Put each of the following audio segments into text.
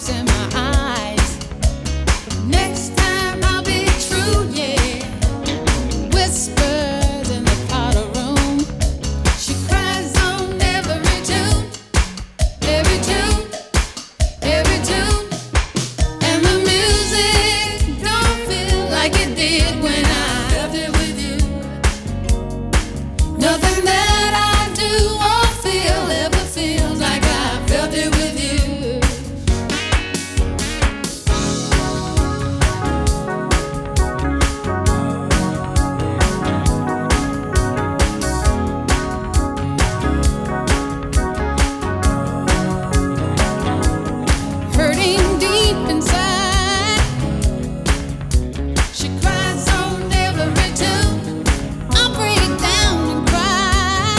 in my eyes. Next time I'll be true, yeah. Whispers in the powder room. She cries on every tune, every tune, every tune. And the music don't feel like it did when I felt it with you. Nothing that I do or feel ever feels like I felt it with you. Hurting deep inside, she cries on every tune. I break down and cry.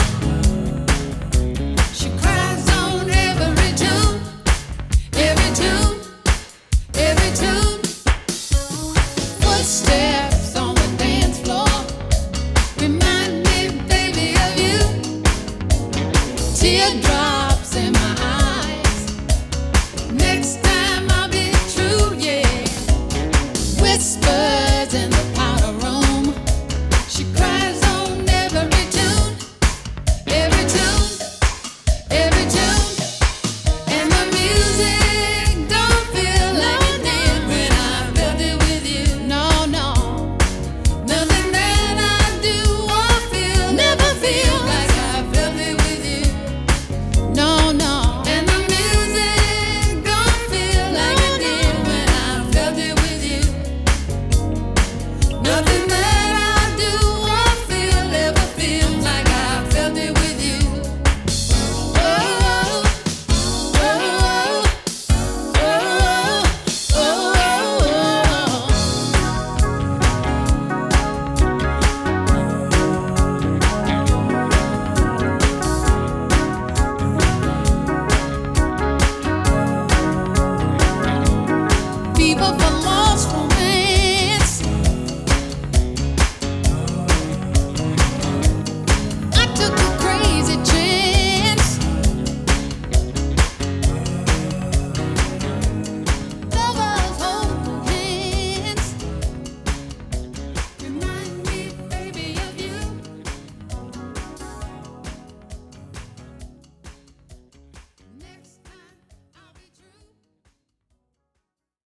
She cries on every tune, every tune, every tune. Footsteps on the dance floor remind me, baby, of you. Teardrops in my eyes. Next time I'll be true, yeah. Whispers in the powder room. She cries on every tune, every tune, every tune. And the music don't feel like it did when I felt it with you. No, no. Nothing that I do or feel never feel like I felt it with you. No, no. And the music don't feel like it did when I felt it with you. Nothing that I do or feel ever feels like I felt it with you. Oh, oh, oh, oh, oh, oh. Fever for